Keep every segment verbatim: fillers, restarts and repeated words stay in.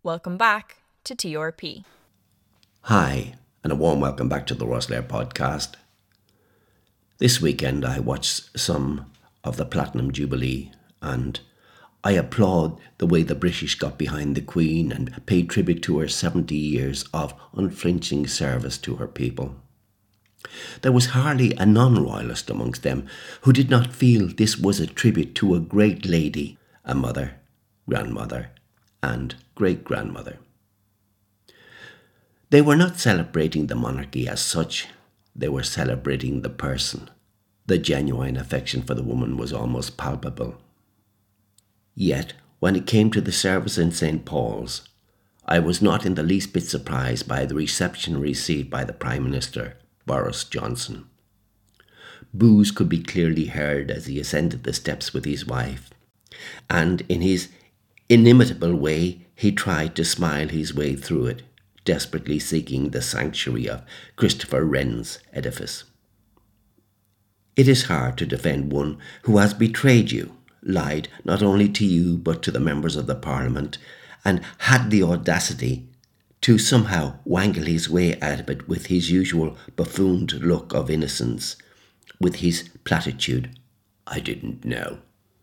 Welcome back to T R P. Hi, and a warm welcome back to the Rosslare podcast. This weekend I watched some of the Platinum Jubilee, and I applaud the way the British got behind the Queen and paid tribute to her seventy years of unflinching service to her people. There was hardly a non-royalist amongst them who did not feel this was a tribute to a great lady, a mother, grandmother, and great-grandmother. They were not celebrating the monarchy as such, they were celebrating the person. The genuine affection for the woman was almost palpable. Yet, when it came to the service in Saint Paul's, I was not in the least bit surprised by the reception received by the Prime Minister, Boris Johnson. Boos could be clearly heard as he ascended the steps with his wife, and in his inimitable way he tried to smile his way through it, desperately seeking the sanctuary of Christopher Wren's edifice. It is hard to defend one who has betrayed you, lied not only to you but to the members of the Parliament, and had the audacity to somehow wangle his way out of it with his usual buffooned look of innocence, with his platitude, "I didn't know."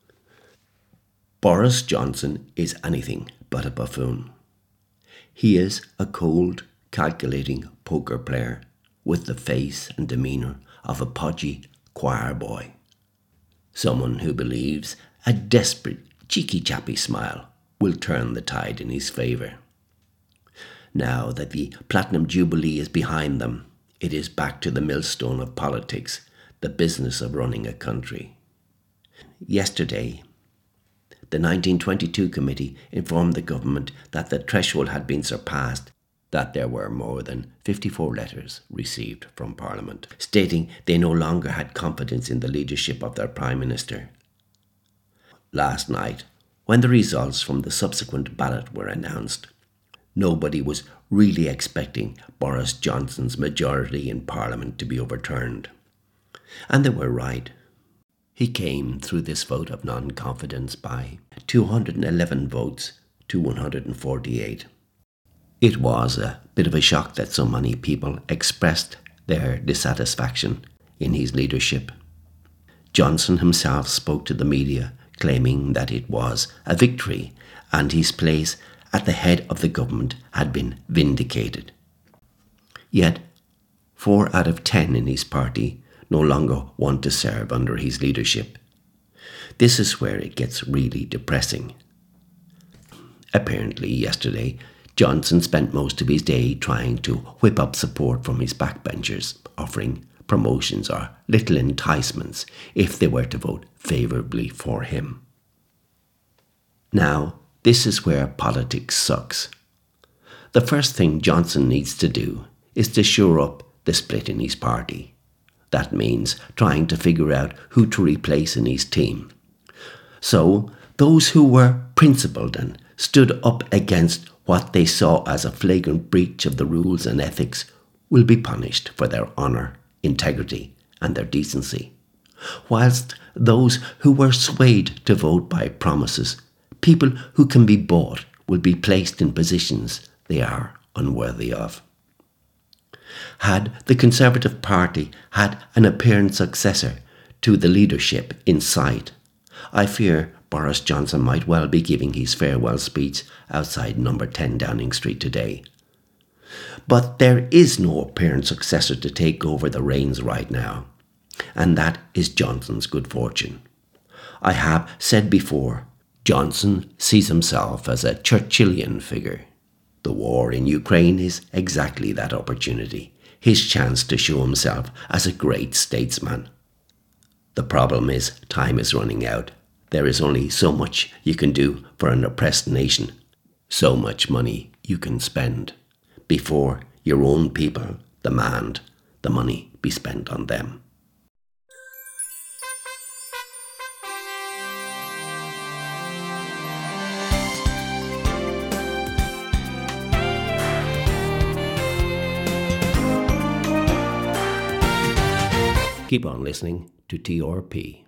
Boris Johnson is anything but a buffoon. He is a cold, calculating poker player with the face and demeanour of a podgy choir boy. Someone who believes a desperate, cheeky-chappy smile will turn the tide in his favour. Now that the Platinum Jubilee is behind them, it is back to the millstone of politics, the business of running a country. Yesterday, the nineteen twenty-two committee informed the government that the threshold had been surpassed, that there were more than fifty-four letters received from Parliament, stating they no longer had confidence in the leadership of their Prime Minister. Last night, when the results from the subsequent ballot were announced, nobody was really expecting Boris Johnson's majority in Parliament to be overturned. And they were right. He came through this vote of non-confidence by two hundred eleven votes to one hundred forty-eight. It was a bit of a shock that so many people expressed their dissatisfaction in his leadership. Johnson himself spoke to the media, claiming that it was a victory and his place at the head of the government had been vindicated. Yet, four out of ten in his party no longer want to serve under his leadership. This is where it gets really depressing. Apparently, yesterday, Johnson spent most of his day trying to whip up support from his backbenchers, offering promotions or little enticements if they were to vote favourably for him. Now, this is where politics sucks. The first thing Johnson needs to do is to shore up the split in his party. That means trying to figure out who to replace in his team. So, those who were principled and stood up against what they saw as a flagrant breach of the rules and ethics will be punished for their honour, integrity and their decency, whilst those who were swayed to vote by promises, people who can be bought, will be placed in positions they are unworthy of. Had the Conservative Party had an apparent successor to the leadership in sight, I fear Boris Johnson might well be giving his farewell speech outside number ten Downing Street today. But there is no apparent successor to take over the reins right now, and that is Johnson's good fortune. I have said before, Johnson sees himself as a Churchillian figure. The war in Ukraine is exactly that opportunity, his chance to show himself as a great statesman. The problem is time is running out. There is only so much you can do for an oppressed nation, so much money you can spend, before your own people demand the money be spent on them. Keep on listening to T R P.